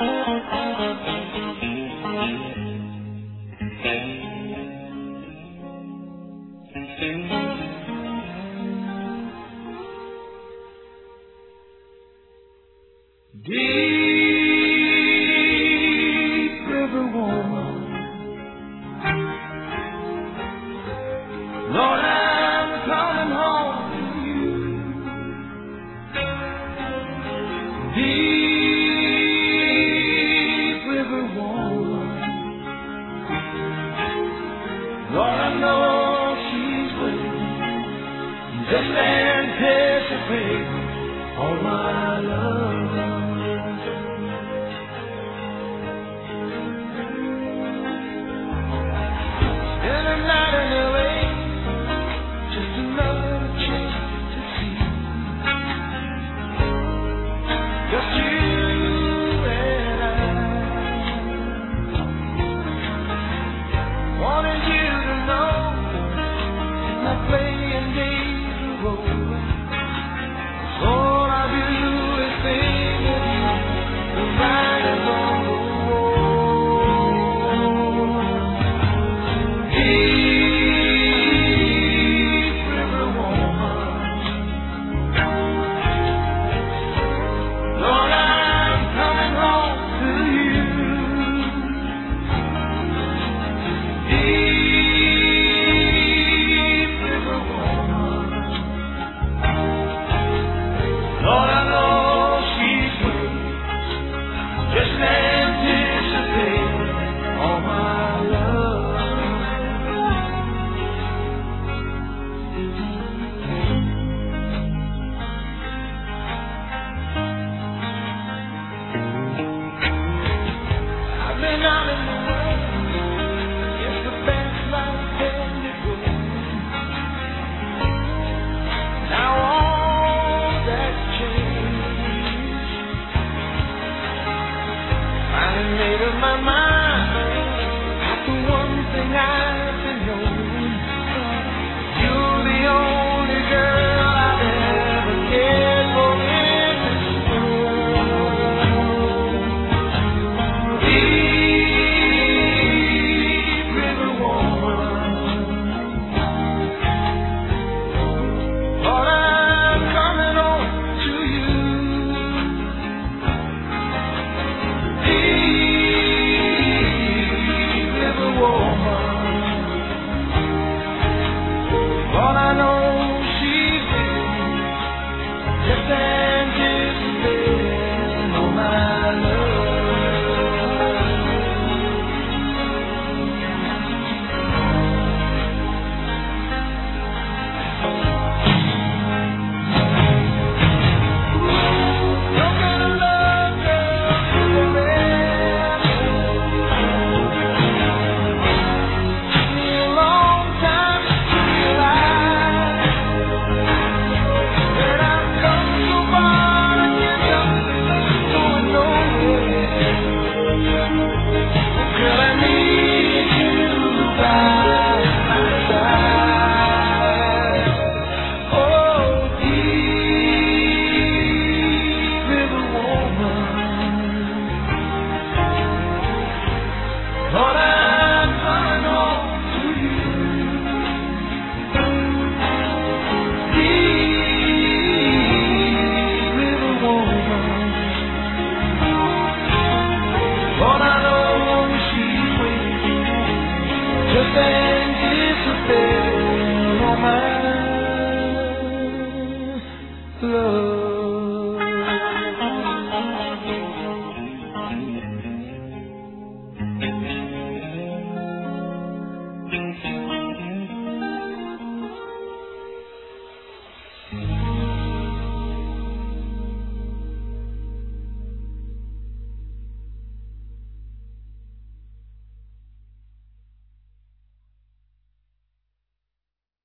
Deep river woman, Lord, I'm coming home to you. Deep river woman, Lord, I know she's waiting, just anticipating all my love. Made up my mind, that's the one thing I've been knowing. You're the only girl I've ever cared for in this world. Deep river woman, Lord, I'm coming on to you. All I know she's waiting, just anticipating all my Lord, I'm coming home to you. Deep river woman, Lord, I know she's waiting, just anticipating all my love.